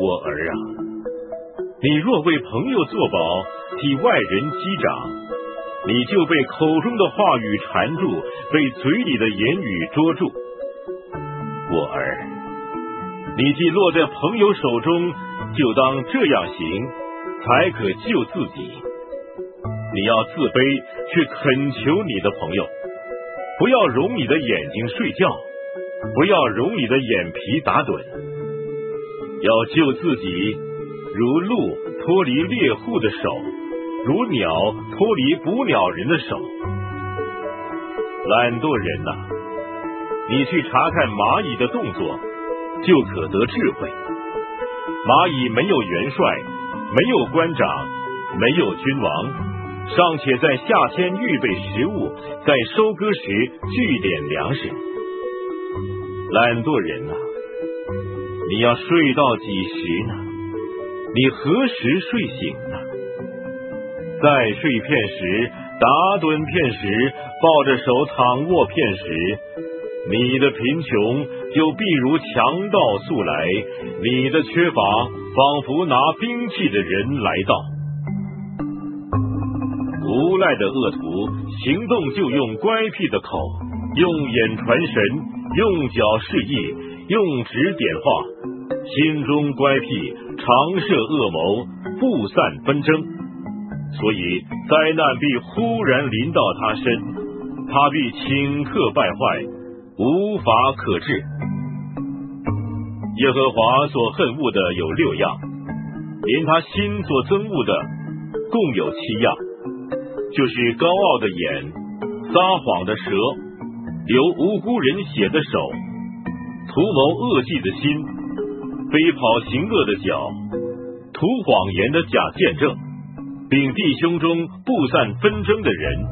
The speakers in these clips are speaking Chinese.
我儿啊，你若为朋友作保，替外人击掌，你就被口中的话语缠住，被嘴里的言语捉住。我儿，你既落在朋友手中，就当这样行，才可救自己。你要自卑，去恳求你的朋友，不要容你的眼睛睡觉，不要容你的眼皮打盹。要救自己，如鹿脱离猎户的手，如鸟脱离捕鸟人的手。懒惰人啊，你去查看蚂蚁的动作，就可得智慧。蚂蚁没有元帅，没有官长，没有君王，尚且在夏天预备食物，在收割时聚点粮食。懒惰人啊，你要睡到几时呢？你何时睡醒呢？再睡片时，打盹片时，抱着手躺卧片时，你的贫穷就必如强盗速来，你的缺乏仿佛拿兵器的人来到。无赖的恶徒行动就用乖僻的口，用眼传神，用脚示意，用指点话，心中乖僻，常设恶谋，布散纷争。所以灾难必忽然临到他身，他必顷刻败坏，无法可治。耶和华所恨恶的有6样，连他心所憎恶的共有7样，就是高傲的眼，撒谎的舌，流无辜人血的手，图谋恶计的心，飞跑行恶的脚，图谎言的假见证，并弟兄中布散纷争的人。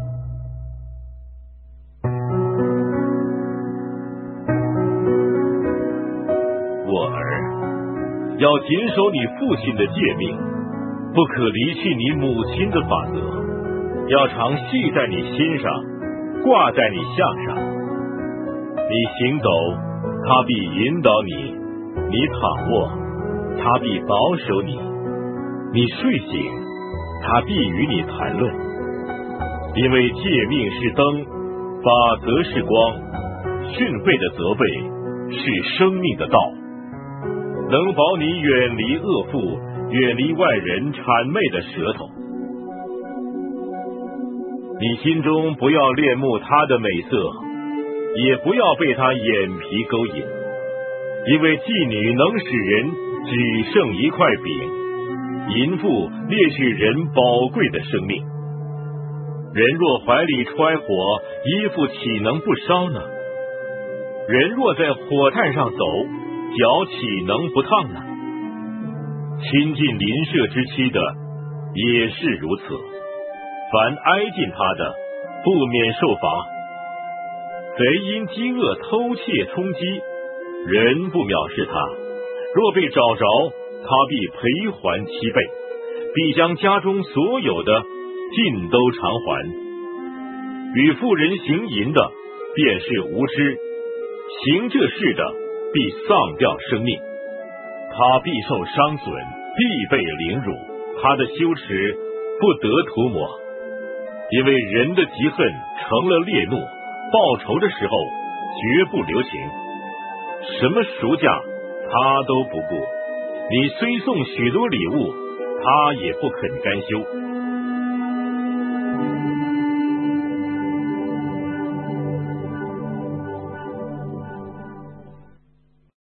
我儿，要谨守你父亲的诫命，不可离弃你母亲的法则，要常系在你心上，挂在你项上。你行走，他必引导你；你躺卧，他必保守你；你睡醒，他必与你谈论。因为诫命是灯，法则是光，训诲的责备是生命的道，能保你远离恶妇，远离外人谄媚的舌头。你心中不要恋慕他的美色，也不要被他眼皮勾引，因为妓女能使人只剩一块饼，淫妇猎取人宝贵的生命。人若怀里揣火，衣服岂能不烧呢？人若在火炭上走，脚岂能不烫呢？亲近邻舍之妻的也是如此，凡挨近他的，不免受罚。贼因饥饿偷窃充饥，人不藐视他，若被找着，他必赔还7倍，必将家中所有的尽都偿还。与妇人行淫的，便是无知；行这事的，必丧掉生命。他必受伤损，必被凌辱，他的羞耻不得涂抹。因为人的嫉恨成了烈怒，报仇的时候绝不留情，什么赎价他都不顾。你虽送许多礼物，他也不肯甘休。